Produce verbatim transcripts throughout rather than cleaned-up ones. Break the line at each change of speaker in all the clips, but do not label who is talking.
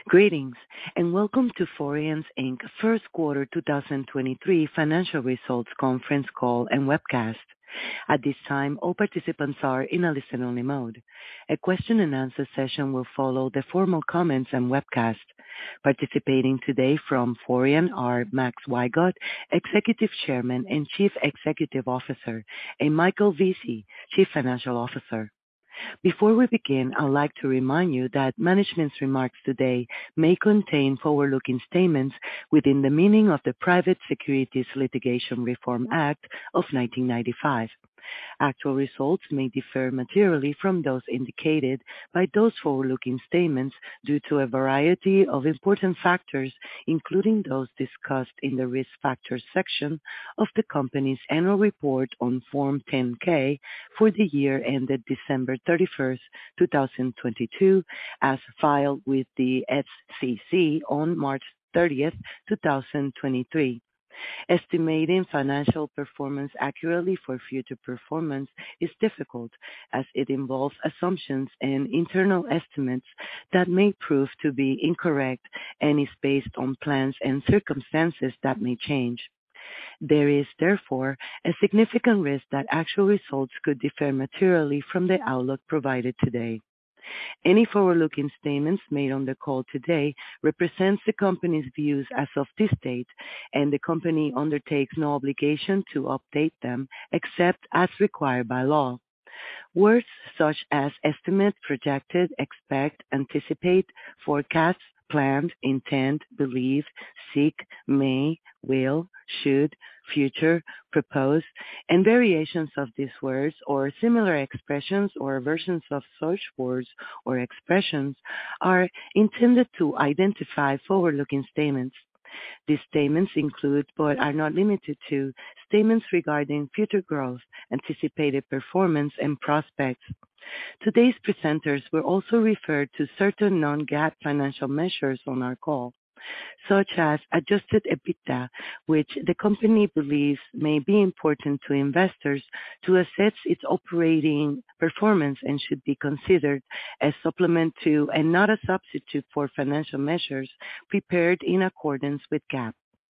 Greetings, and welcome to Forian Incorporated. First Quarter twenty twenty-three Financial Results Conference Call and Webcast. At this time, all participants are in a listen-only mode. A question-and-answer session will follow the formal comments and webcast. Participating today from Forian are Max Wygod, Executive Chairman and Chief Executive Officer, and Michael Vesey, Chief Financial Officer. Before we begin, I'd like to remind you that management's remarks today may contain forward-looking statements within the meaning of the Private Securities Litigation Reform Act of nineteen ninety-five. Actual results may differ materially from those indicated by those forward-looking statements due to a variety of important factors, including those discussed in the Risk Factors section of the company's annual report on Form ten K for the year ended December thirty-first, twenty twenty-two, as filed with the S E C on March thirtieth, twenty twenty-three. Estimating financial performance accurately for future performance is difficult, as it involves assumptions and internal estimates that may prove to be incorrect and is based on plans and circumstances that may change. There is, therefore, a significant risk that actual results could differ materially from the outlook provided today. Any forward-looking statements made on the call today represents the company's views as of this date, and the company undertakes no obligation to update them except as required by law. Words such as estimate, projected, expect, anticipate, forecast, planned, intend, believe, seek, may, will, should, future, propose, and variations of these words or similar expressions or versions of such words or expressions are intended to identify forward-looking statements. These statements include, but are not limited to, statements regarding future growth, anticipated performance, and prospects. Today's presenters will also refer to certain non-GAAP financial measures on our call, such as adjusted EBITDA, which the company believes may be important to investors to assess its operating performance and should be considered as supplement to and not a substitute for financial measures prepared in accordance with GAAP.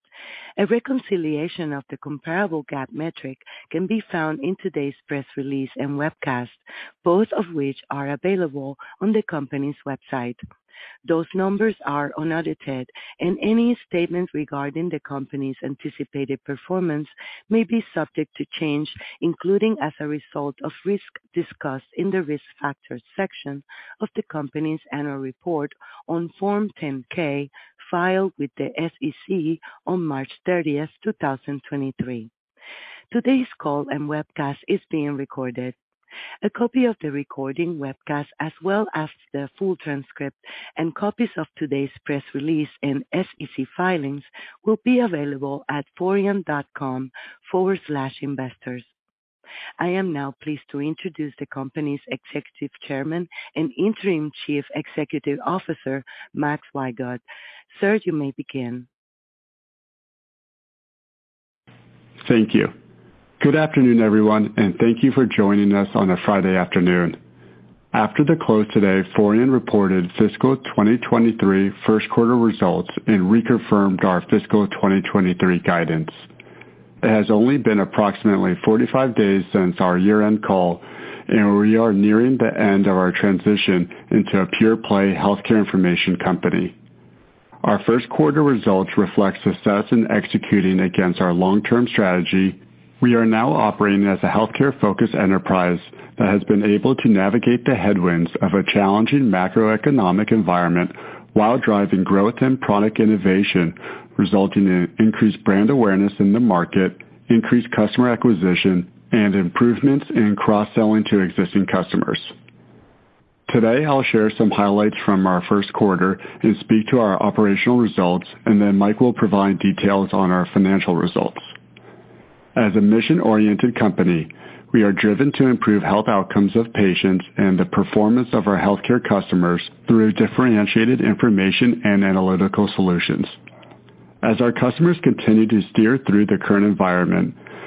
A reconciliation of the comparable GAAP metric can be found in today's press release and webcast, both of which are available on the company's website. Those numbers are unaudited, and any statement regarding the company's anticipated performance may be subject to change, including as a result of risks discussed in the Risk Factors section of the company's annual report on Form ten K filed with the S E C on March thirtieth, twenty twenty-three. Today's call and webcast is being recorded. A copy of the recording webcast, as well as the full transcript and copies of today's press release and S E C filings, will be available at forian.com forward slash investors. I am now pleased to introduce the company's Executive Chairman and Interim Chief Executive Officer, Max Wygod. Sir, you may begin.
Thank you. Good afternoon, everyone, and thank you for joining us on a Friday afternoon. After the close today, Forian reported fiscal twenty twenty-three first quarter results and reconfirmed our fiscal twenty twenty-three guidance. It has only been approximately forty-five days since our year-end call, and we are nearing the end of our transition into a pure-play healthcare information company. Our first quarter results reflect success in executing against our long-term strategy. We are now operating as a healthcare-focused enterprise that has been able to navigate the headwinds of a challenging macroeconomic environment while driving growth and product innovation, resulting in increased brand awareness in the market, increased customer acquisition, and improvements in cross-selling to existing customers. Today, I'll share some highlights from our first quarter and speak to our operational results, and then Mike will provide details on our financial results. As a mission-oriented company, we are driven to improve health outcomes of patients and the performance of our healthcare customers through differentiated information and analytical solutions. As our customers continue to steer through the current environment,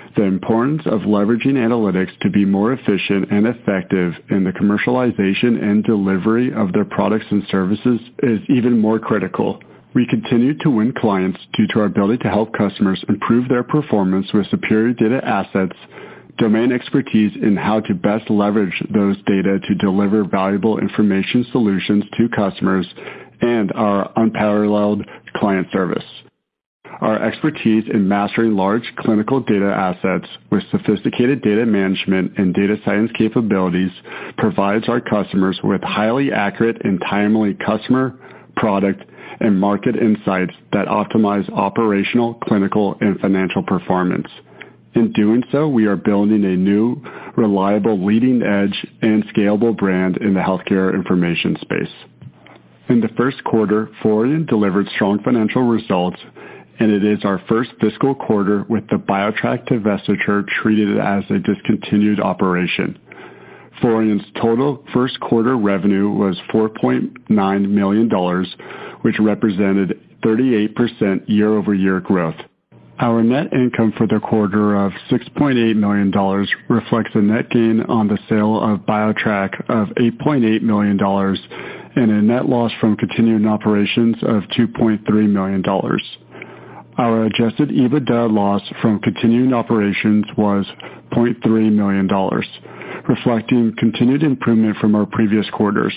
The importance of leveraging analytics to be more efficient and effective in the commercialization and delivery of their products and services is even more critical. We continue to win clients due to our ability to help customers improve their performance with superior data assets, domain expertise in how to best leverage those data to deliver valuable information solutions to customers, and our unparalleled client service. Our expertise in mastering large clinical data assets with sophisticated data management and data science capabilities provides our customers with highly accurate and timely customer, product, and market insights that optimize operational, clinical, and financial performance. In doing so, we are building a new, reliable, leading-edge, and scalable brand in the healthcare information space. In the first quarter, Forian delivered strong financial results, and it is our first fiscal quarter with the BioTrack divestiture treated as a discontinued operation. Forian's total first quarter revenue was four point nine million dollars, which represented thirty-eight percent year-over-year growth. Our net income for the quarter of six point eight million dollars reflects a net gain on the sale of BioTrack of eight point eight million dollars and a net loss from continuing operations of two point three million dollars. Our adjusted EBITDA loss from continuing operations was zero point three million dollars, reflecting continued improvement from our previous quarters.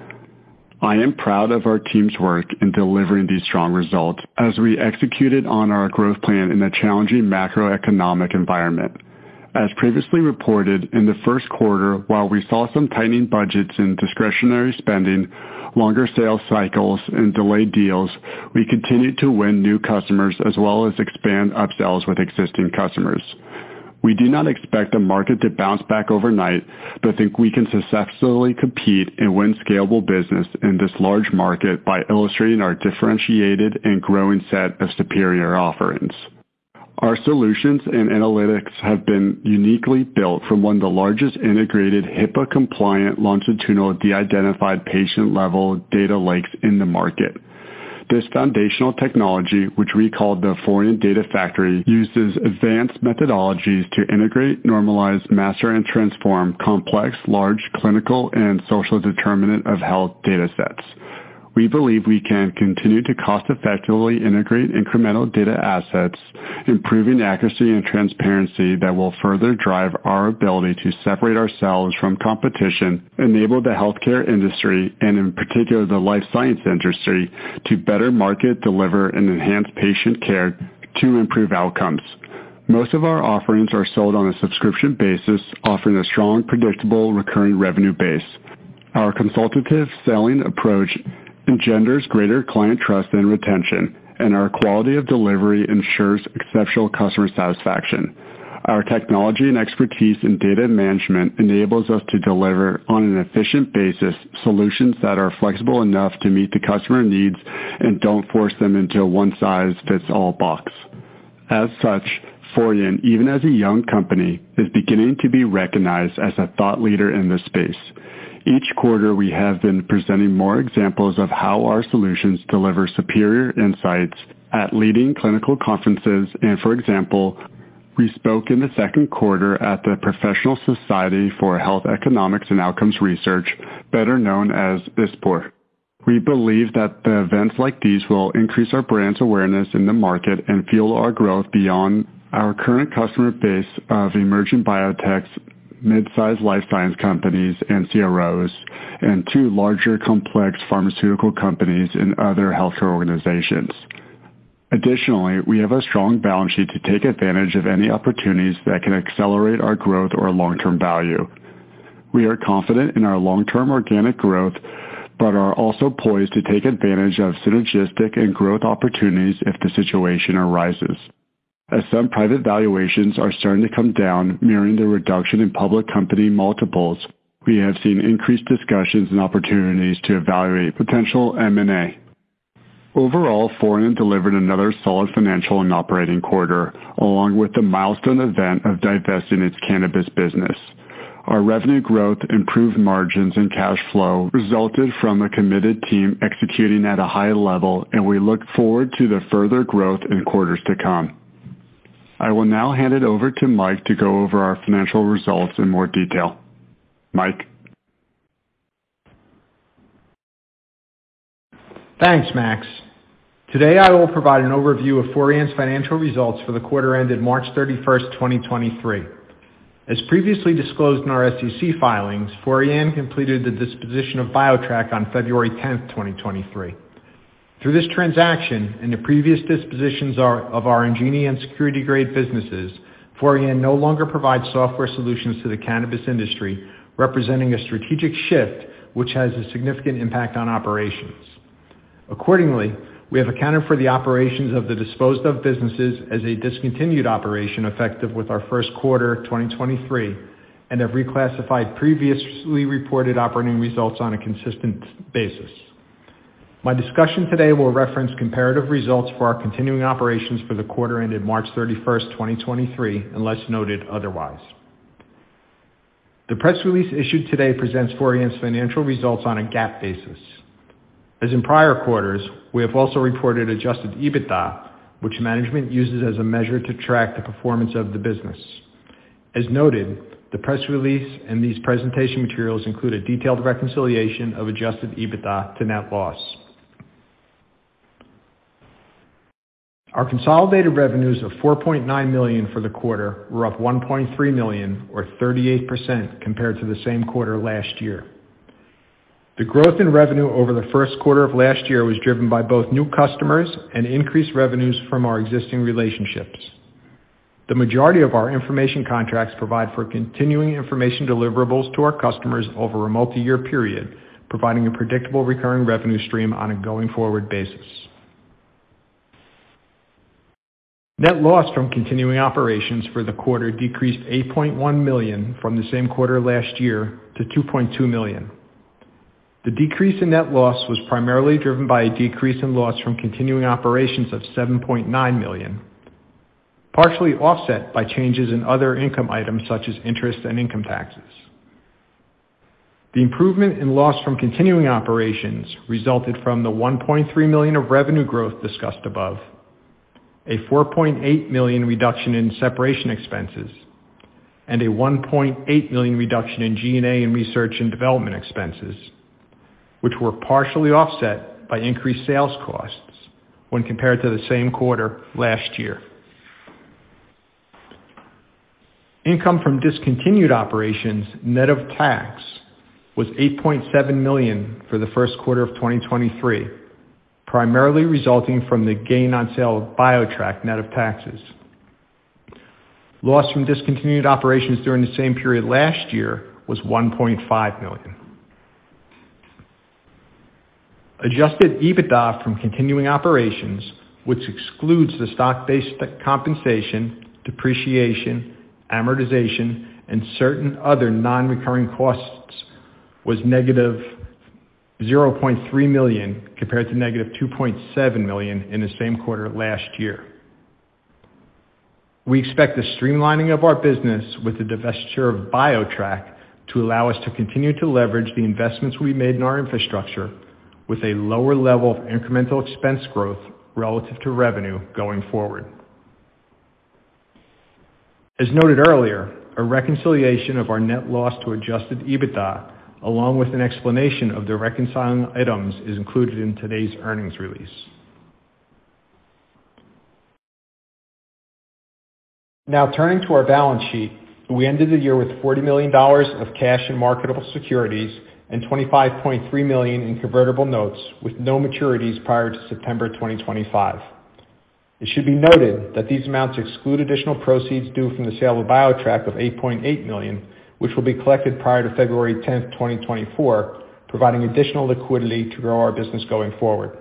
I am proud of our team's work in delivering these strong results as we executed on our growth plan in a challenging macroeconomic environment. As previously reported, in the first quarter, while we saw some tightening budgets and discretionary spending, longer sales cycles, and delayed deals, we continued to win new customers as well as expand upsells with existing customers. We do not expect the market to bounce back overnight, but think we can successfully compete and win scalable business in this large market by illustrating our differentiated and growing set of superior offerings. Our solutions and analytics have been uniquely built from one of the largest integrated HIPAA-compliant longitudinal de-identified patient-level data lakes in the market. This foundational technology, which we call the Forian Data Factory, uses advanced methodologies to integrate, normalize, master, and transform complex, large clinical and social determinant of health data sets. We believe we can continue to cost-effectively integrate incremental data assets, improving accuracy and transparency that will further drive our ability to separate ourselves from competition, enable the healthcare industry, and in particular the life science industry, to better market, deliver, and enhance patient care to improve outcomes. Most of our offerings are sold on a subscription basis, offering a strong, predictable, recurring revenue base. Our consultative selling approach engenders greater client trust and retention, and our quality of delivery ensures exceptional customer satisfaction. Our technology and expertise in data management enables us to deliver on an efficient basis solutions that are flexible enough to meet the customer needs and don't force them into a one-size-fits-all box. As such, Forian, even as a young company, is beginning to be recognized as a thought leader in this space. Each quarter, we have been presenting more examples of how our solutions deliver superior insights at leading clinical conferences, and for example, we spoke in the second quarter at the Professional Society for Health Economics and Outcomes Research, better known as I S P O R. We believe that the events like these will increase our brand's awareness in the market and fuel our growth beyond our current customer base of emerging biotechs, mid-sized life science companies and C R Os, and two larger complex pharmaceutical companies and other healthcare organizations. Additionally, we have a strong balance sheet to take advantage of any opportunities that can accelerate our growth or long-term value. We are confident in our long-term organic growth, but are also poised to take advantage of synergistic and growth opportunities if the situation arises. As some private valuations are starting to come down, mirroring the reduction in public company multiples, we have seen increased discussions and opportunities to evaluate potential M and A. Overall, Forian delivered another solid financial and operating quarter, along with the milestone event of divesting its cannabis business. Our revenue growth, improved margins, and cash flow resulted from a committed team executing at a high level, and we look forward to the further growth in quarters to come. I will now hand it over to Mike to go over our financial results in more detail. Mike.
Thanks, Max. Today I will provide an overview of Forian's financial results for the quarter ended March thirty-first, twenty twenty-three. As previously disclosed in our S E C filings, Forian completed the disposition of BioTrack on February tenth, twenty twenty-three. Through this transaction and the previous dispositions of our Engenia and security grade businesses, Forian no longer provides software solutions to the cannabis industry, representing a strategic shift which has a significant impact on operations. Accordingly, we have accounted for the operations of the disposed of businesses as a discontinued operation effective with our first quarter twenty twenty-three and have reclassified previously reported operating results on a consistent basis. My discussion today will reference comparative results for our continuing operations for the quarter ended March thirty-first, twenty twenty-three, unless noted otherwise. The press release issued today presents Forian's financial results on a GAAP basis. As in prior quarters, we have also reported adjusted EBITDA, which management uses as a measure to track the performance of the business. As noted, the press release and these presentation materials include a detailed reconciliation of adjusted EBITDA to net loss. Our consolidated revenues of four point nine million dollars for the quarter were up one point three million dollars or thirty-eight percent compared to the same quarter last year. The growth in revenue over the first quarter of last year was driven by both new customers and increased revenues from our existing relationships. The majority of our information contracts provide for continuing information deliverables to our customers over a multi-year period, providing a predictable recurring revenue stream on a going-forward basis. Net loss from continuing operations for the quarter decreased eight point one million dollars from the same quarter last year to two point two million dollars. The decrease in net loss was primarily driven by a decrease in loss from continuing operations of seven point nine million dollars, partially offset by changes in other income items such as interest and income taxes. The improvement in loss from continuing operations resulted from the one point three million dollars of revenue growth discussed above, a four point eight million dollars reduction in separation expenses, and a one point eight million dollars reduction in G and A and research and development expenses, which were partially offset by increased sales costs when compared to the same quarter last year. Income from discontinued operations, net of tax, was eight point seven million dollars for the first quarter of twenty twenty-three, primarily resulting from the gain on sale of BioTrack net of taxes. Loss from discontinued operations during the same period last year was one point five million dollars. Adjusted EBITDA from continuing operations, which excludes the stock-based compensation, depreciation, amortization, and certain other non-recurring costs, was negative zero point three million dollars compared to negative two point seven million dollars in the same quarter last year. We expect the streamlining of our business with the divestiture of BioTrack to allow us to continue to leverage the investments we made in our infrastructure with a lower level of incremental expense growth relative to revenue going forward. As noted earlier, a reconciliation of our net loss to adjusted EBITDA, along with an explanation of the reconciling items, is included in today's earnings release. Now turning to our balance sheet, we ended the year with forty million dollars of cash and marketable securities and twenty-five point three million dollars in convertible notes with no maturities prior to September twenty twenty-five. It should be noted that these amounts exclude additional proceeds due from the sale of BioTrack of eight point eight million dollars, which will be collected prior to February tenth, twenty twenty-four, providing additional liquidity to grow our business going forward.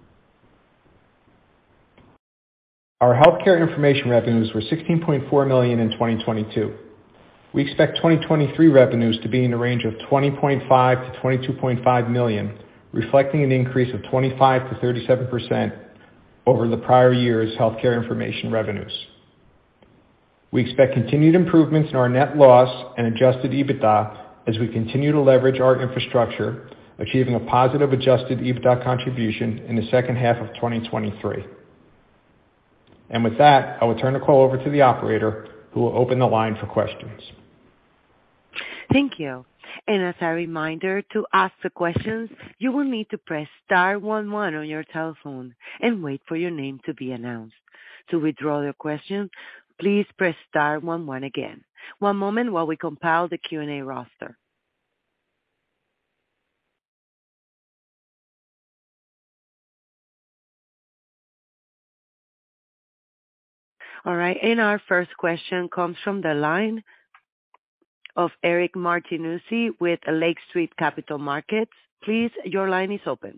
Our healthcare information revenues were sixteen point four million dollars in twenty twenty-two. We expect twenty twenty-three revenues to be in the range of twenty point five to twenty-two point five million dollars, reflecting an increase of twenty-five to thirty-seven percent over the prior year's healthcare information revenues. We expect continued improvements in our net loss and adjusted EBITDA as we continue to leverage our infrastructure, achieving a positive adjusted EBITDA contribution in the second half of twenty twenty-three. And with that, I will turn the call over to the operator, who will open the line for questions.
Thank you. And as a reminder, to ask the questions, you will need to press star one one on your telephone and wait for your name to be announced. To withdraw your question, please press star one one again. One moment while we compile the Q and A roster. All right, and our first question comes from the line of Eric Martinuzzi with Lake Street Capital Markets. Please, your line is open.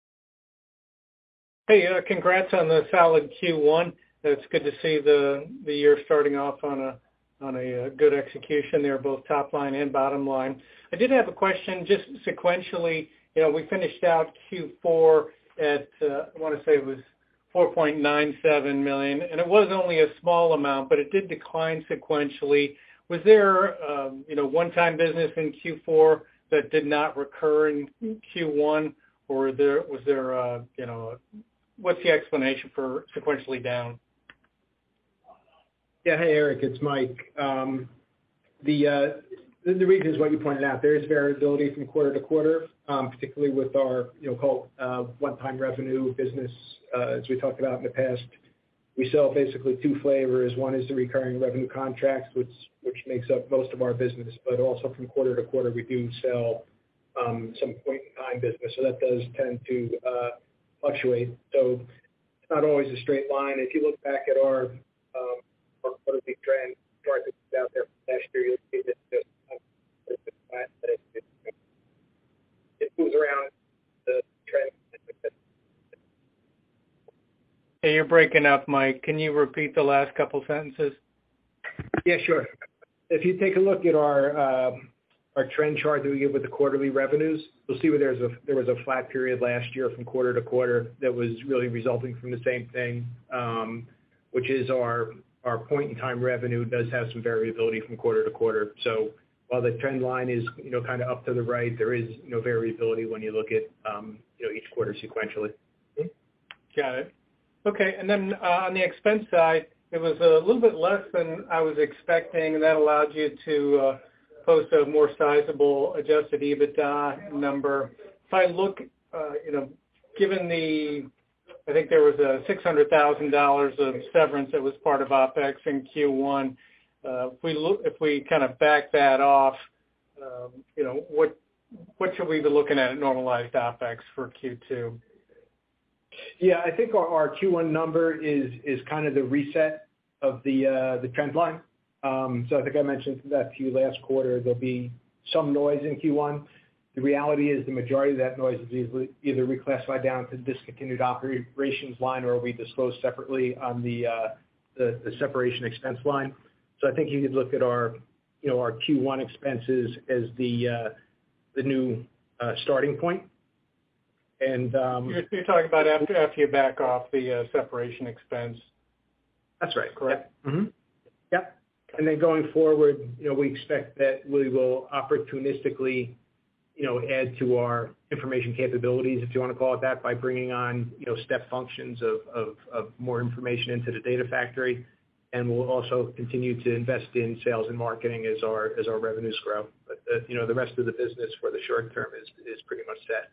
Hey, uh, congrats on the solid Q one. It's good to see the the year starting off on a on a, a good execution there, both top line and bottom line. I did have a question, just sequentially. You know, we finished out Q four at uh, I want to say it was four point nine seven million, and it was only a small amount, but it did decline sequentially. Was there, um, you know, one-time business in Q four that did not recur in Q one, or there was there, uh, you know, what's the explanation for sequentially down?
Yeah, hey Eric, it's Mike. Um, the, uh, the the reason is what you pointed out. There is variability from quarter to quarter, um, particularly with our, you know, called uh, one-time revenue business, uh, as we talked about in the past. We sell basically two flavors. One is the recurring revenue contracts, which which makes up most of our business, but also from quarter to quarter we do sell um, some point-in-time business, so that does tend to uh, fluctuate. So it's not always a straight line. If you look back at our um, our quarterly trend chart that's out there from last year, you'll see that just uh, it, it, it moves around the trend.
Hey, you're breaking up, Mike. Can you repeat the last couple sentences?
Yeah, sure. If you take a look at our uh, our trend chart that we give with the quarterly revenues, you'll see where there's a there was a flat period last year from quarter to quarter that was really resulting from the same thing, um, which is our our point in time revenue does have some variability from quarter to quarter. So while the trend line is, you know, kind of up to the right, there is, you know, variability when you look at um, you know, each quarter sequentially.
Got it. Okay, and then uh, on the expense side, it was a little bit less than I was expecting, and that allowed you to uh, post a more sizable adjusted EBITDA number. If I look, uh, you know, given the, I think there was a six hundred thousand dollars of severance that was part of OpEx in Q one. Uh, if we look, if we kind of back that off, um, you know, what what should we be looking at at normalized OpEx for Q two?
Yeah, I think our, our Q one number is is kind of the reset of the uh, the trend line. Um, so I think I mentioned that to you last quarter. There'll be some noise in Q one. The reality is the majority of that noise is either, either reclassified down to the discontinued operations line, or we disclose separately on the, uh, the the separation expense line. So I think you could look at our you know our Q one expenses as the uh, the new uh, starting point. And um,
you're, you're talking about after after you back off the uh, separation expense.
That's right.
Correct.
Yep. Mm-hmm. Yep. And then going forward, you know, we expect that we will opportunistically, you know, add to our information capabilities, if you want to call it that, by bringing on, you know, step functions of of, of more information into the data factory, and we'll also continue to invest in sales and marketing as our as our revenues grow. But uh, you know, the rest of the business for the short term is is pretty much set.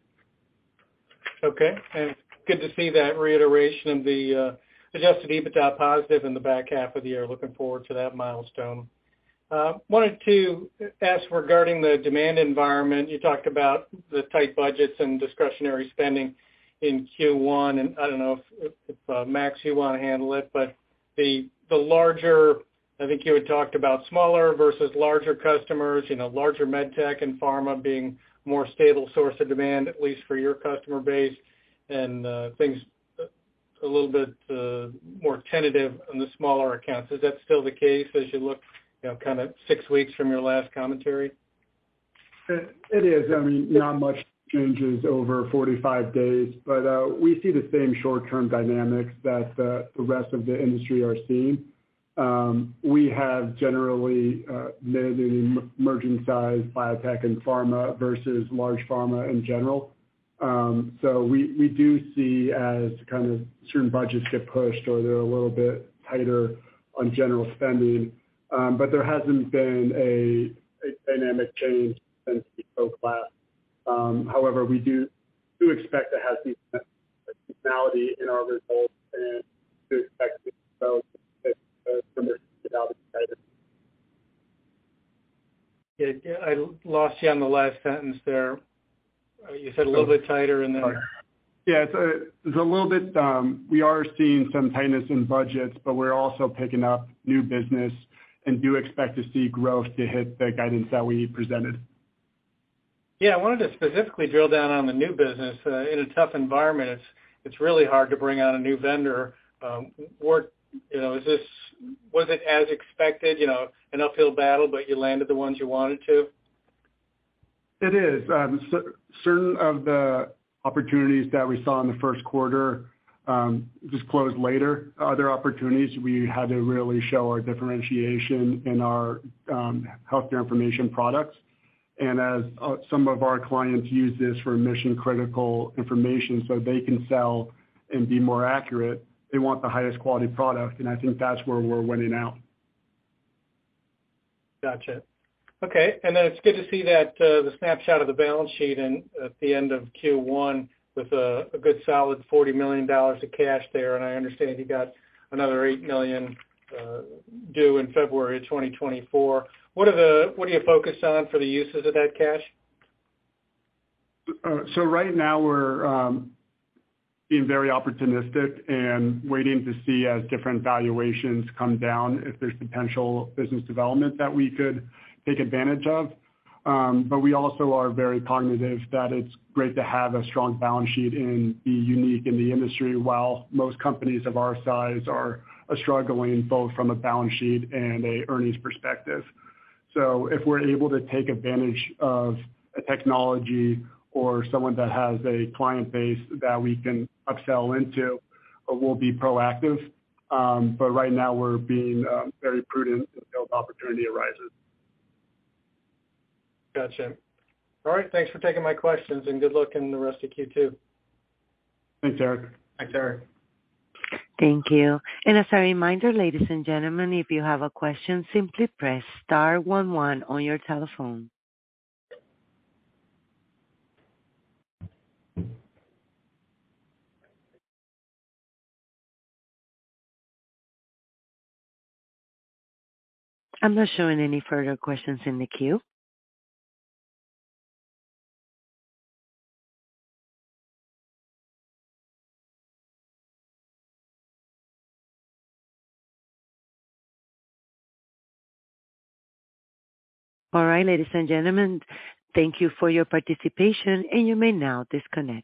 Okay, and good to see that reiteration of the uh, adjusted EBITDA positive in the back half of the year. Looking forward to that milestone. Uh, wanted to ask regarding the demand environment. You talked about the tight budgets and discretionary spending in Q one, and I don't know if, if uh, Max, you want to handle it, but the the larger, I think you had talked about smaller versus larger customers, you know, larger med tech and pharma being more stable source of demand, at least for your customer base, and uh, things a little bit uh, more tentative on the smaller accounts. Is that still the case as you look, you know, kind of six weeks from your last commentary?
It is. I mean, not much changes over forty-five days, but uh, we see the same short-term dynamics that uh, the rest of the industry are seeing. Um, we have generally uh, mid and emerging size biotech and pharma versus large pharma in general. Um, so we, we do see as kind of certain budgets get pushed or they're a little bit tighter on general spending, um, but there hasn't been a, a dynamic change since we spoke last. Um, however, we do do expect to have seasonality in our results and do expect to grow if the permission get out of the
Yeah, yeah, I lost you on the last sentence there. Uh, You said a little bit tighter and then.
Yeah, it's a, it's a little bit, um, we are seeing some tightness in budgets, but we're also picking up new business and do expect to see growth to hit the guidance that we presented.
Yeah, I wanted to specifically drill down on the new business. Uh, in a tough environment, it's it's really hard to bring on a new vendor. Um, or, you know, is this was it as expected? You know, an uphill battle, but you landed the ones you wanted to.
It is. Um, so, certain of the opportunities that we saw in the first quarter um, just closed later. Other opportunities, we had to really show our differentiation in our um, healthcare information products. And as uh, some of our clients use this for mission critical information so they can sell and be more accurate, they want the highest quality product. And I think that's where we're winning out.
Gotcha. Okay. And then it's good to see that uh, the snapshot of the balance sheet and at the end of Q one with a, a good solid forty million dollars of cash there. And I understand you got another eight million dollars uh, due in February of twenty twenty-four. What are the what are you focused on for the uses of that cash?
Uh, so right now we're um, being very opportunistic and waiting to see as different valuations come down if there's potential business development that we could take advantage of. Um, but we also are very cognitive that it's great to have a strong balance sheet and be unique in the industry while most companies of our size are, are struggling both from a balance sheet and a earnings perspective. So if we're able to take advantage of a technology or someone that has a client base that we can upsell into, we'll be proactive. Um, but right now we're being um, very prudent until the opportunity arises.
Gotcha. All right. Thanks for taking my questions and good luck in the rest of Q two.
Thanks, Eric.
Thanks, Eric.
Thank you. And as a reminder, ladies and gentlemen, if you have a question, simply press star one one on your telephone. I'm not showing any further questions in the queue. All right, ladies and gentlemen, thank you for your participation, and you may now disconnect.